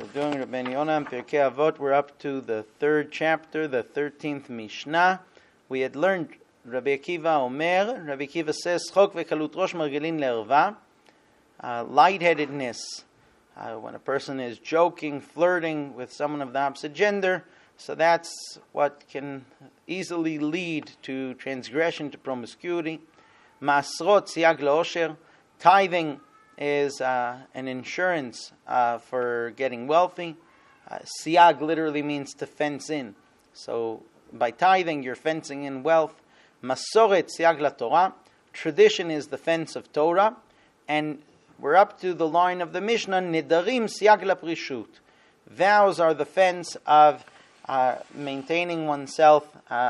We're doing Rabbeinu Yonah and Pirkei Avot. We're up to the third chapter, the 13th Mishnah. We had learned Rabbi Akiva Omer. Rabbi Akiva says, Chok vekalut rosh margelin le'erva. Lightheadedness. When a person is joking, flirting with someone of the opposite gender, so that's what can easily lead to transgression, to promiscuity. Masrot siag le'osher. Tithing is an insurance for getting wealthy. Siag literally means to fence in. So by tithing, you're fencing in wealth. Masoret siag la Torah. Tradition is the fence of Torah. And we're up to the line of the Mishnah, Nidarim siag la prishut. Vows are the fence of maintaining oneself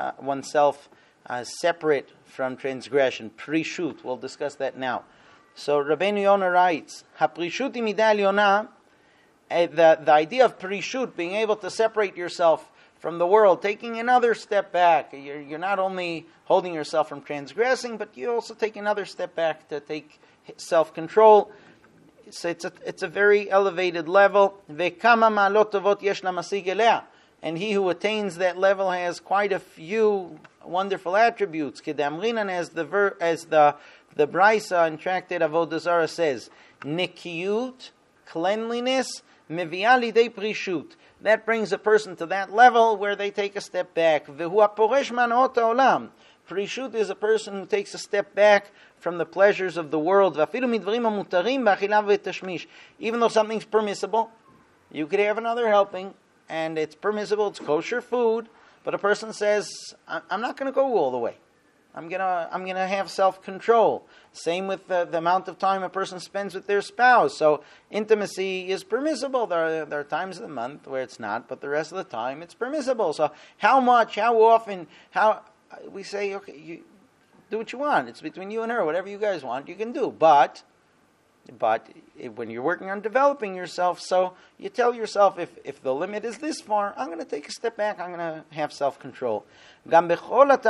separate from transgression. Prishut, we'll discuss that now. So Rabbeinu Yonah writes, "Haprishut midai Yonah." The idea of prishut, being able to separate yourself from the world, taking another step back. You're not only holding yourself from transgressing, but you also take another step back to take self-control. So it's a very elevated level. Ve'kama ma'alot tovot yesh lamasig elea. And he who attains that level has quite a few wonderful attributes. Kedamrinan, as the Brisa in Tractate Avodah Zarah says, Nikiyut, cleanliness, mevi'ah lidei prishut. That brings a person to that level where they take a step back. Vehu haporesh manot ha'olam. Prishut is a person who takes a step back from the pleasures of the world. Vafilu midvarim hamutarim b'achilav v'tashmish. Even though something's permissible, you could have another helping, and it's permissible, it's kosher food, but a person says, I'm not going to go all the way. I'm gonna have self-control. Same with the amount of time a person spends with their spouse. So intimacy is permissible. There are times of the month where it's not, but the rest of the time it's permissible. So how much, how often, how we say, okay, you do what you want. It's between you and her. Whatever you guys want, you can do. But when you're working on developing yourself, so you tell yourself, if the limit is this far, I'm going to take a step back, I'm going to have self-control. And this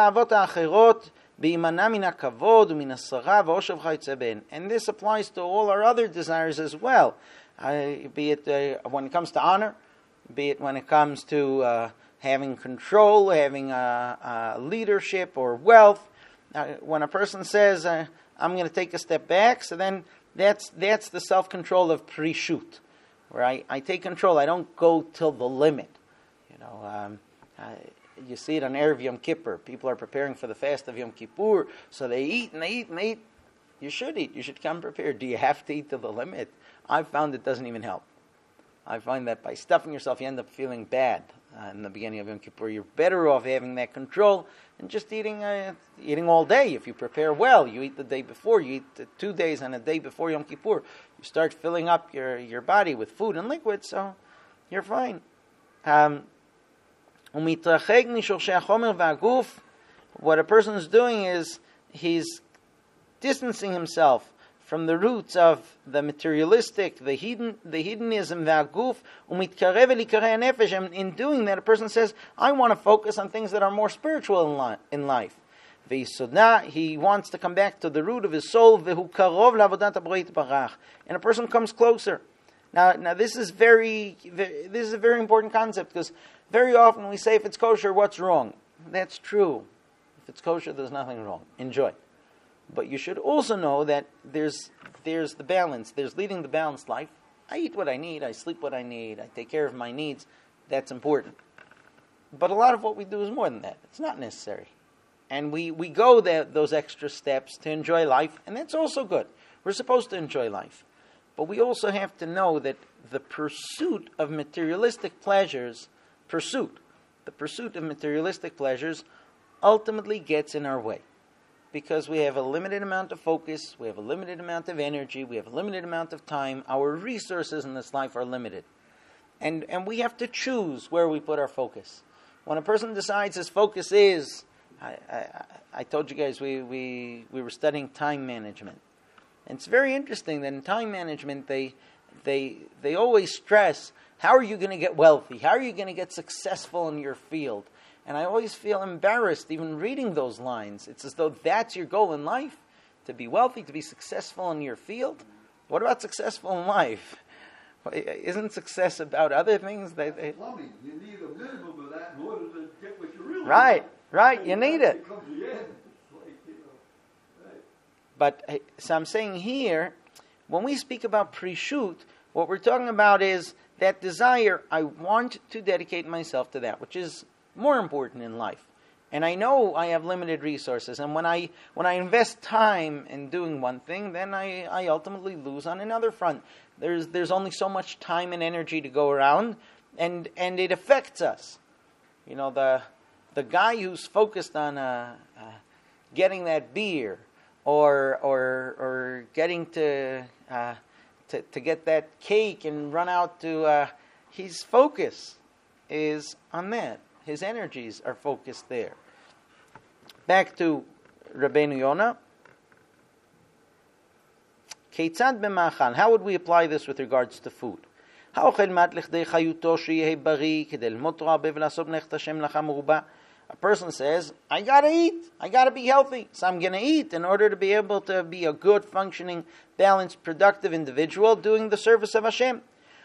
applies to all our other desires as well, be it when it comes to honor, be it when it comes to having control, having leadership or wealth. When a person says, I'm going to take a step back, so then that's the self-control of prishut, where I take control. I don't go till the limit. You see it on Erev Yom Kippur. People are preparing for the fast of Yom Kippur, so they eat and they eat and they eat. You should eat. You should come prepared. Do you have to eat to the limit? I've found it doesn't even help. I find that by stuffing yourself, you end up feeling bad in the beginning of Yom Kippur. You're better off having that control and just eating all day. If you prepare well, you eat the day before, you eat 2 days and a day before Yom Kippur. You start filling up your body with food and liquid, so you're fine. What a person is doing is he's distancing himself from the roots of the materialistic, the hedonism, v'aguf, and in doing that, a person says, I want to focus on things that are more spiritual in life. He wants to come back to the root of his soul, and a person comes closer. Now this is a very important concept, because very often we say, if it's kosher, what's wrong? That's true. If it's kosher, there's nothing wrong. Enjoy. But you should also know that there's the balance. There's leading the balanced life. I eat what I need. I sleep what I need. I take care of my needs. That's important. But a lot of what we do is more than that. It's not necessary. And we go those extra steps to enjoy life, and that's also good. We're supposed to enjoy life. But we also have to know that the pursuit of materialistic pleasures, ultimately gets in our way. Because we have a limited amount of focus, we have a limited amount of energy, we have a limited amount of time. Our resources in this life are limited. And we have to choose where we put our focus. When a person decides his focus is, I told you guys we were studying time management. And it's very interesting that in time management they always stress, how are you going to get wealthy? How are you going to get successful in your field? And I always feel embarrassed even reading those lines. It's as though that's your goal in life, to be wealthy, to be successful in your field. What about successful in life? Isn't success about other things? Plumbing. You need a minimum of that in order to get what you really Right, want. right. You need it. Becomes the end. It's like, right. But so I'm saying here, when we speak about prishut, what we're talking about is that desire. I want to dedicate myself to that, which is more important in life. And I know I have limited resources, and when I invest time in doing one thing, then I ultimately lose on another front. There's only so much time and energy to go around, and it affects us. You know, the guy who's focused on getting that beer or getting to get that cake and run out to his focus is on that. His energies are focused there. Back to Rabbeinu Yonah. Keitzad b'machal. How would we apply this with regards to food? A person says, I gotta eat. I gotta be healthy. So I'm gonna eat in order to be able to be a good, functioning, balanced, productive individual doing the service of Hashem.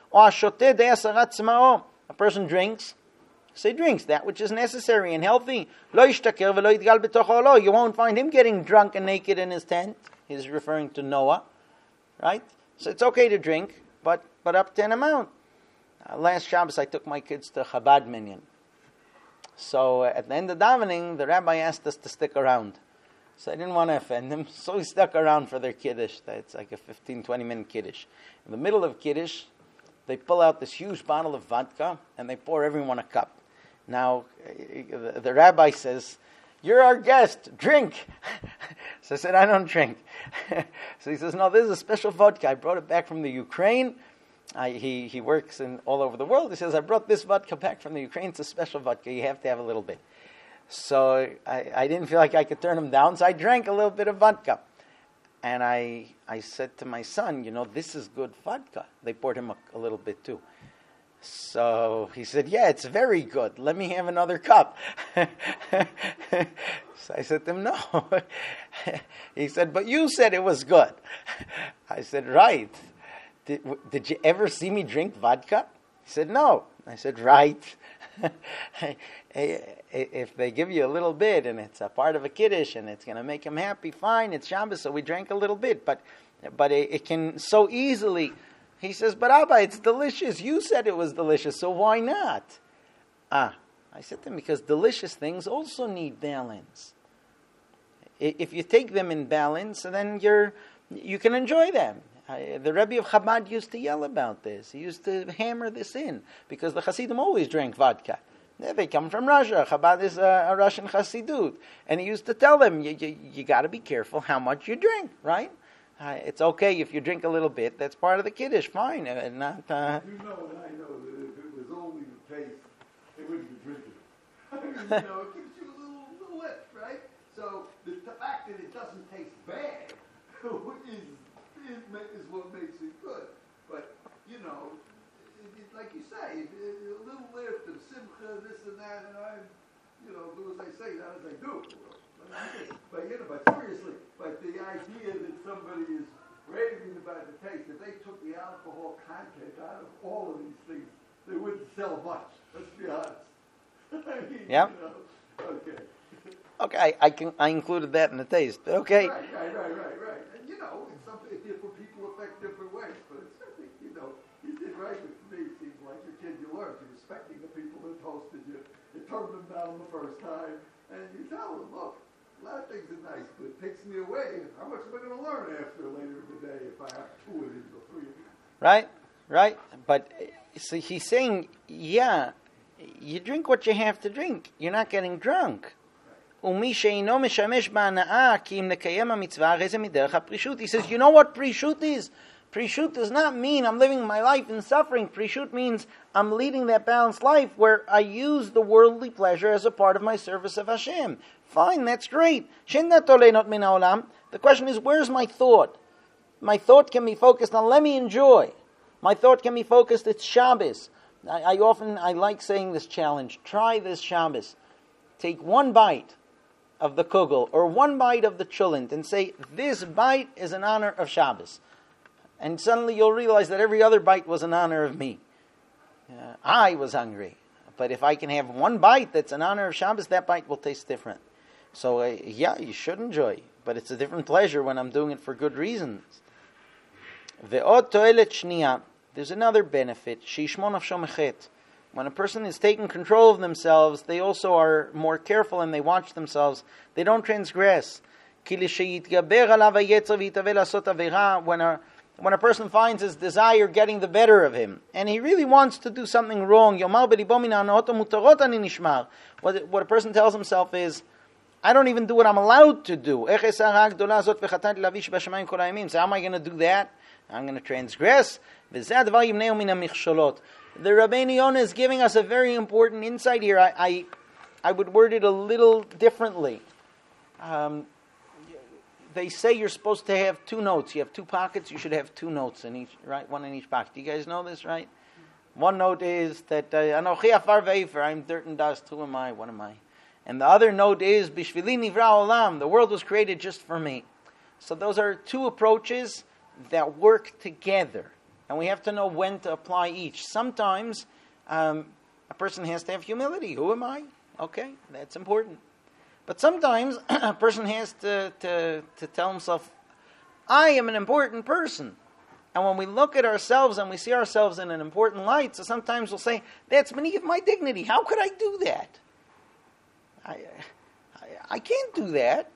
A person drinks. Say drinks that which is necessary and healthy. You won't find him getting drunk and naked in his tent. He's referring to Noah, right? So it's okay to drink, but up to an amount. Last Shabbos I took my kids to Chabad Minyan. So at the end of davening, the rabbi asked us to stick around. So I didn't want to offend them, so we stuck around for their Kiddush. It's like a 15-20 minute Kiddush. In the middle of Kiddush, they pull out this huge bottle of vodka and they pour everyone a cup. Now, the rabbi says, you're our guest, drink. So I said, I don't drink. So he says, no, this is a special vodka. I brought it back from the Ukraine. He works all over the world. He says, I brought this vodka back from the Ukraine. It's a special vodka. You have to have a little bit. So I didn't feel like I could turn him down, so I drank a little bit of vodka. And I said to my son, this is good vodka. They poured him a little bit too. So he said, yeah, it's very good. Let me have another cup. So I said to him, no. He said, but you said it was good. I said, right. Did you ever see me drink vodka? He said, no. I said, right. If they give you a little bit and it's a part of a Kiddush and it's going to make him happy, fine, it's Shabbos, so we drank a little bit. But it can so easily... He says, but Abba, it's delicious. You said it was delicious, so why not? I said to him, because delicious things also need balance. If you take them in balance, then you can enjoy them. The Rebbe of Chabad used to yell about this. He used to hammer this in, because the Hasidim always drank vodka. They come from Russia. Chabad is a Russian Hasidut. And he used to tell them, you got to be careful how much you drink, right? It's okay if you drink a little bit. That's part of the Kiddush. Fine. Not. You know, and I know that if it was only the taste, it wouldn't be drinking. It gives you a little lift, right? So the fact that it doesn't taste bad is what makes it good. But like you say, a little lift of simcha, this and that, and I, do as I say, not as I do. But seriously, the idea that somebody is raving about the taste, if they took the alcohol content out of all of these things, they wouldn't sell much. Let's be honest. Yeah. Okay. Okay, I included that in the taste. Okay. Right. And it's something different people affect different ways, but it's something, you did right with me. It seems like your kid, you learned. You're respecting the people that hosted you. You turned them down the first time, and you tell them, look, a lot of things are nice, but it takes me away. How much am I going to learn after later in the day if I have 2 of these or 3 of these? Right. But so he's saying, yeah, you drink what you have to drink. You're not getting drunk. He says, you know what prishut is? Prishut does not mean I'm living my life in suffering. Prishut means I'm leading that balanced life where I use the worldly pleasure as a part of my service of Hashem. Fine, that's great. The question is, where's my thought? My thought can be focused on, let me enjoy. My thought can be focused, it's Shabbos. I like saying this challenge. Try this Shabbos. Take 1 bite of the kugel or 1 bite of the chulent and say, this bite is in honor of Shabbos. And suddenly you'll realize that every other bite was in honor of me. I was hungry. But if I can have one bite that's in honor of Shabbos, that bite will taste different. So, you should enjoy. But it's a different pleasure when I'm doing it for good reasons. Ve'od to'elet shniya. There's another benefit. Shishmon nafsho mechet. When a person is taking control of themselves, they also are more careful and they watch themselves. They don't transgress. When a person finds his desire getting the better of him, and he really wants to do something wrong, what a person tells himself is, I don't even do what I'm allowed to do. So how am I going to do that? I'm going to transgress. The Rabbeinu Yonah is giving us a very important insight here. I would word it a little differently. They say you're supposed to have two notes. You have two pockets, you should have two notes in each, right? One in each pocket. Do you guys know this, right? One note is that Anochi afar ve'efer, I'm dirt and dust, who am I, what am I? And the other note is Bishvili nivra olam, the world was created just for me. So those are two approaches that work together. And we have to know when to apply each. Sometimes a person has to have humility. Who am I? Okay, that's important. But sometimes a person has to tell himself, I am an important person. And when we look at ourselves and we see ourselves in an important light, so sometimes we'll say, that's beneath my dignity. How could I do that? I can't do that.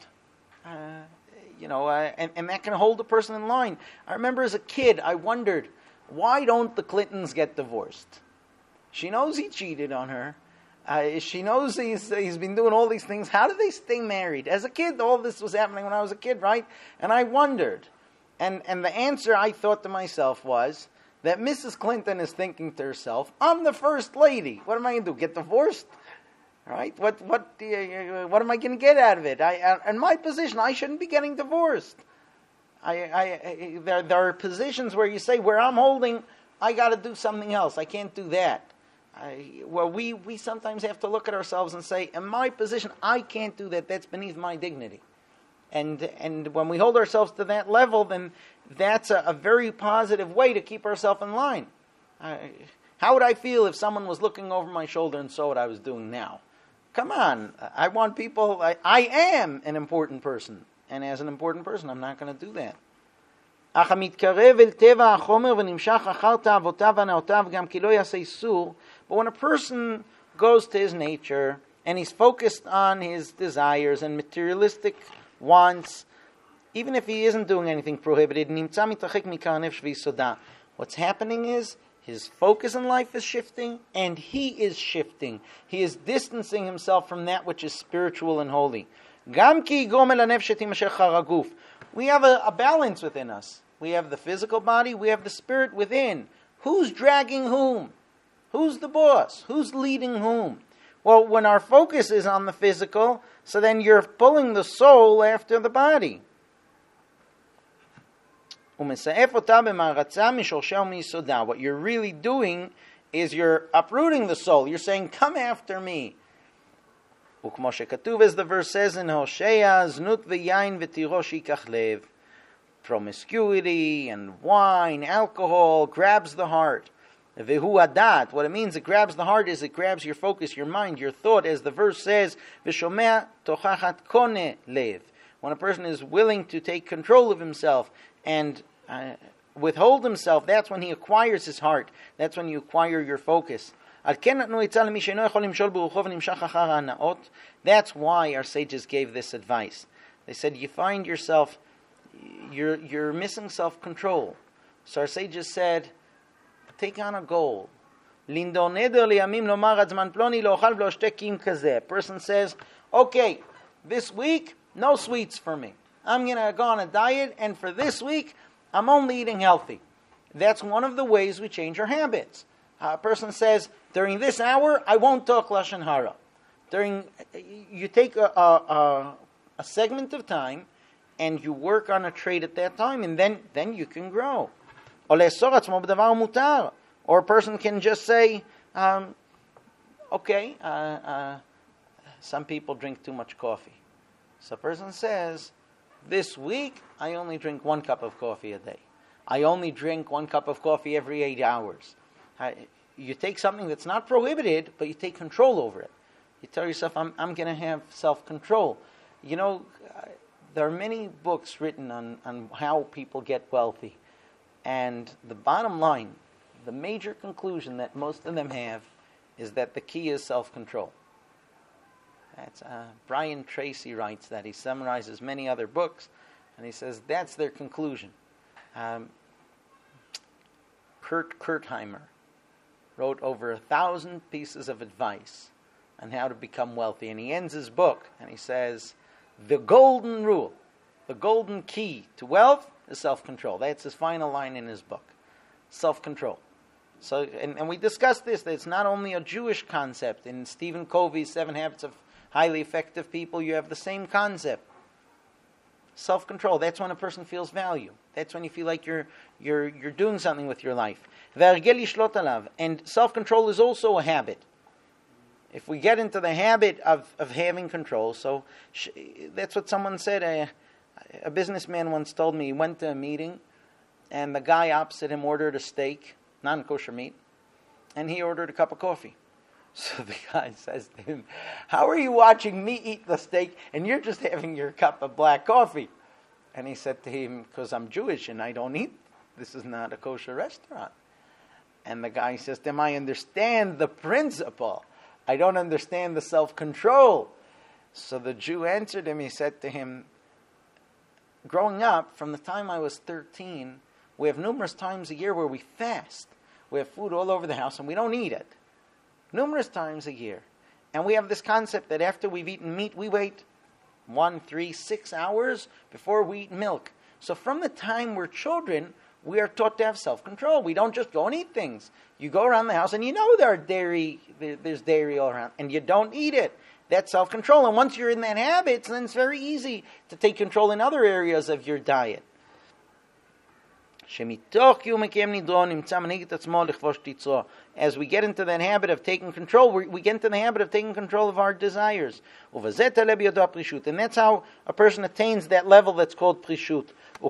And that can hold a person in line. I remember as a kid, I wondered, why don't the Clintons get divorced? She knows he cheated on her. She knows he's been doing all these things. How do they stay married? As a kid, all this was happening when I was a kid, right? And I wondered. And the answer I thought to myself was that Mrs. Clinton is thinking to herself, I'm the first lady. What am I going to do? Get divorced? Right? What am I going to get out of it? In my position, I shouldn't be getting divorced. There are positions where you say, where I'm holding, I got to do something else. I can't do that. We sometimes have to look at ourselves and say, in my position, I can't do that. That's beneath my dignity. And when we hold ourselves to that level, then that's a very positive way to keep ourselves in line. How would I feel if someone was looking over my shoulder and saw what I was doing now? Come on. I want people, I am an important person. And as an important person, I'm not going to do that. But when a person goes to his nature and he's focused on his desires and materialistic wants, even if he isn't doing anything prohibited, what's happening is his focus in life is shifting and he is shifting. He is distancing himself from that which is spiritual and holy. We have a balance within us. We have the physical body, we have the spirit within. Who's dragging whom? Who's the boss? Who's leading whom? Well, when our focus is on the physical, so then you're pulling the soul after the body. What you're really doing is you're uprooting the soul. You're saying, come after me. As the verse says in Hosea, Znut v'yain v'tirosh yikach lev. Promiscuity and wine, alcohol grabs the heart. Vehu adat. What it means, it grabs the heart, is it grabs your focus, your mind, your thought, as the verse says, V'shomea tochachat kone lev. When a person is willing to take control of himself and withhold himself, that's when he acquires his heart. That's when you acquire your focus. That's why our sages gave this advice. They said, you find yourself, you're missing self-control. So our sages said, take on a goal. A person says, okay, this week, no sweets for me. I'm going to go on a diet, and for this week, I'm only eating healthy. That's one of the ways we change our habits. A person says, during this hour, I won't talk Lashon Hara. You take a segment of time, and you work on a trait at that time, and then you can grow. Or a person can just say, some people drink too much coffee. So a person says, this week, I only drink 1 cup of coffee a day. I only drink 1 cup of coffee every 8 hours. You take something that's not prohibited, but you take control over it. You tell yourself, I'm going to have self-control. You know, there are many books written on how people get wealthy. And the bottom line, the major conclusion that most of them have is that the key is self-control. That's Brian Tracy writes that. He summarizes many other books, and he says that's their conclusion. Kurt Kurtheimer wrote over 1,000 pieces of advice on how to become wealthy, and he ends his book, and he says, the golden rule, the golden key to wealth is self-control. That's his final line in his book. Self-control. So, and we discussed this, that it's not only a Jewish concept. In Stephen Covey's 7 Habits of Highly Effective People, you have the same concept. Self-control. That's when a person feels value. That's when you feel like you're doing something with your life. And self-control is also a habit. If we get into the habit of having control, so that's what someone said. A businessman once told me, he went to a meeting, and the guy opposite him ordered a steak, non-kosher meat, and he ordered a cup of coffee. So the guy says to him, how are you watching me eat the steak, and you're just having your cup of black coffee? And he said to him, because I'm Jewish and I don't eat. This is not a kosher restaurant. And the guy says to him, I understand the principle. I don't understand the self-control. So the Jew answered him, he said to him, growing up, from the time I was 13, we have numerous times a year where we fast. We have food all over the house and we don't eat it. Numerous times a year. And we have this concept that after we've eaten meat, we wait 1, 3, 6 hours before we eat milk. So from the time we're children, we are taught to have self-control. We don't just go and eat things. You go around the house and you know there's dairy all around, and you don't eat it. That's self-control. And once you're in that habit, then it's very easy to take control in other areas of your diet. As we get into that habit of taking control, we get into the habit of taking control of our desires. And that's how a person attains that level that's called prishut.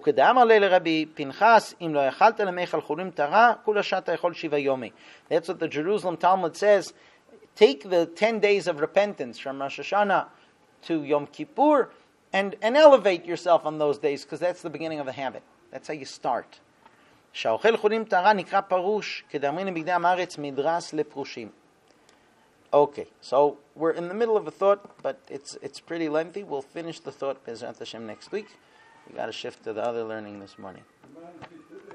That's what the Jerusalem Talmud says. Take the 10 days of repentance from Rosh Hashanah to Yom Kippur and elevate yourself on those days, because that's the beginning of the habit. That's how you start. Okay, so we're in the middle of a thought, but it's pretty lengthy. We'll finish the thought Bezrat Hashem next week. We got to shift to the other learning this morning.